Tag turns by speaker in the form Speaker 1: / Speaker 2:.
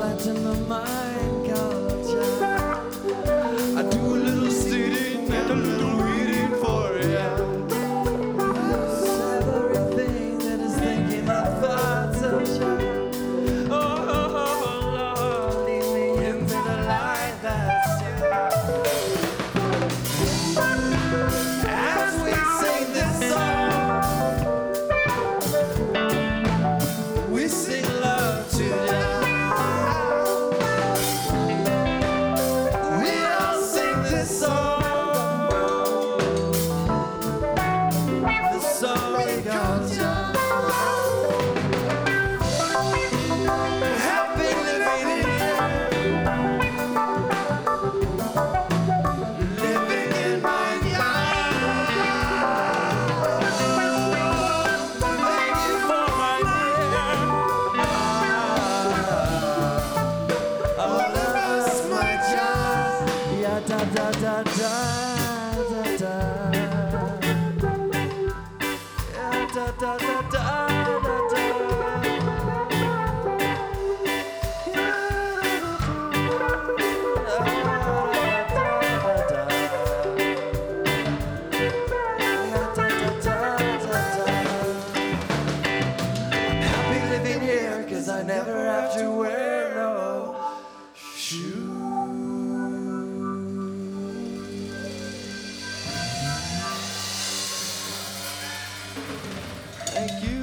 Speaker 1: light in my mind culture. I do a little sitting and a little waiting for ya. Everything that is thinking my thoughts of you. Oh, Lord, lead me into the light that's you. As we sing this song, we sing love to you. We all sing this song, the song we got you. Happy living here, living in my yard. Thank you for my dear. All of us, my child. Yeah, da da da da da da. Yeah, da da da da da da. Happy living here, 'cause I never have to wear no shoes. Thank you.